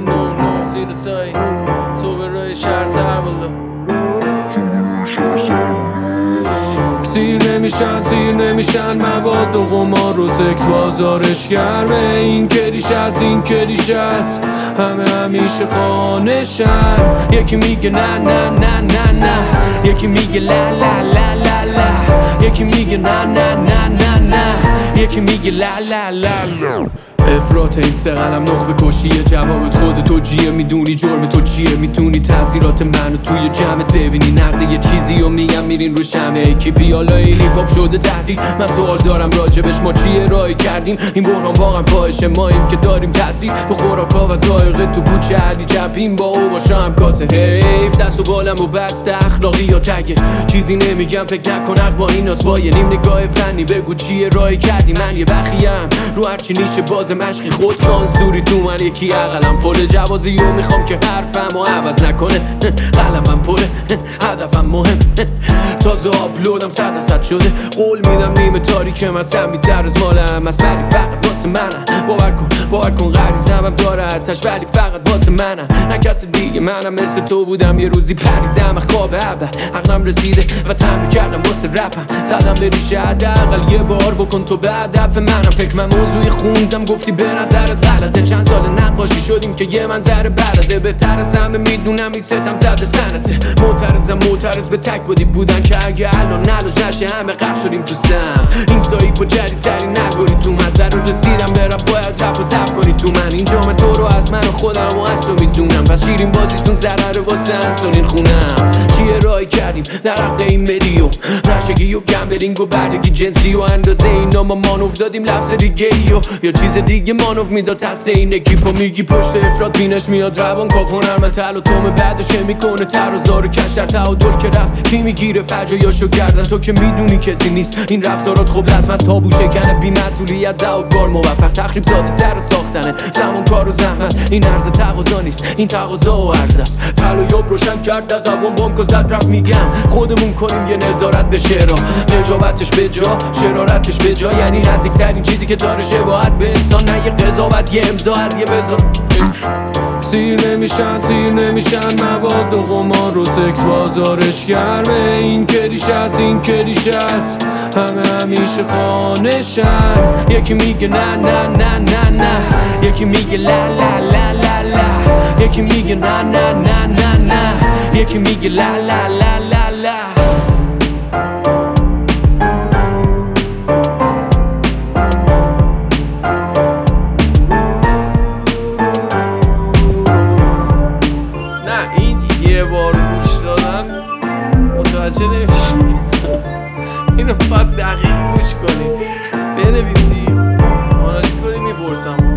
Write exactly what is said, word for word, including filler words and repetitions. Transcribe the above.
نو نو زیر سایی تو به روی شهر سر بالا سیر نمیشن سیر نمیشن مواد و قمار و سکس بازارش گرمه. این کلیش هست این کلیش هست همه همیشه خانشن. یکی میگه نه نه نه نه نه یکی میگه لا لا لا لا لا یکی میگه نه نه نه نه نه یکی میگه لا لا لا لا. افراط این سقلم نخبه کشیه جوابت خود تو جیه. میدونی جرم تو چیه میتونی تاثیرات منو توی جمعت ببینی. نقده یه چیزی و میگم میرین رو شمه یکی پیالا این لیپاپ شده تهدید. من سوال دارم راجبش ما چیه رای کردیم این بحران واقعا فاحشه. ماییم که داریم تاثیر به خوراکا و ذائقه تو کوچه علی چپیم با او باشم کاسه حیف. دست و بالم و بسته اخلاقی یا تگه چیزی نمیگم فکر نکن با این ناس با یه نیم نگاه فنی بگو چیه رای کردی. من یه بخیم رو هرچی نیشه باز مشقی خود سانسوری تو من یکی عقلم فل جوازی و میخوام که حرفم و عوض نکنه. قلمم پره هدفم مهم تازه آپلودم صد درصد شده. قول میدم نیمه تاریکم از هم بیتر از مالم از ولی فقط واسه منم. باور کن باور کن غریزم هم داره ارتش ولی فقط واسه منم نه کسی دیگه. منم مثل تو بودم یه روزی پریدم خواب عبر عقلم رسیده و تمرین کردم واسه رپم. زدم به ریشه حداقل یه بار بکن تو به هدف منم. فکر من موضوعی خوندم گفتی به نظرت غلطه. چند سال نقاشی شدیم که یه منظر بلده. بهتر از همه میدونم این ستم زده سنته. معترضم معترض به تک بودی بودن که اگه الان نلوج نشه همه غرق شدیم تو سم. این سایی با جدیدترین نگوری تو مدر رو رسیدم به رپ باید رپ و زب کنی تو من. اینجا من تو رو از من و خودم و اصلو میدونم. پس شیرین بازیتون ضرره واسه انسونین خونم. چیه رای کردیم در حق این مدیو نشگی و گمبلینگ و بردگی جنسی و اندازه اینا ما مانوف دادیم لفظ دیگه ایو یا چیز دیگه مانوف میداد تست این اکیپا. میگی پشت افراد بینش میاد روان کافونر من تل و تومه بعدش که میکنه تر و زار و کش در تعادل که رفت کی میگیره فجایاشو کردن. تو که میدونی کسی نیست این رفتارات خب لطم از تابو شکنه. بی مسئولیت زوگوار موفق تخریب زاده تر ساختنه. زمان کار و زحمت این عرض تقاضا نیست این تقاضا و عرض است. طلایاب روشن کرد از اون بانک و زد رفت. میگم خودمون کنیم یه نظارت به شعرها نجابتش به جا شرارتش به جا. یعنی نزدیکترین چیزی که داره شباهت به انسان نه یه قضاوت یه امضا از یه بزا. سیر نمیشن سیر نمیشن مواد و قمار و سکس بازارش گرمه. این کلیش هست این کلیش هست همه همیشه خانشن. یکی میگه نه نه نه نه نه یکی میگه لا لا لا لا لا یکی میگه نه نه نه نه نه یکی میگه لا لا لا لا لا. یه بار گوش دادن متوجه نمیشی. اینو باید دقیق گوش کنی بنویسی آنالیز کنی میپرسم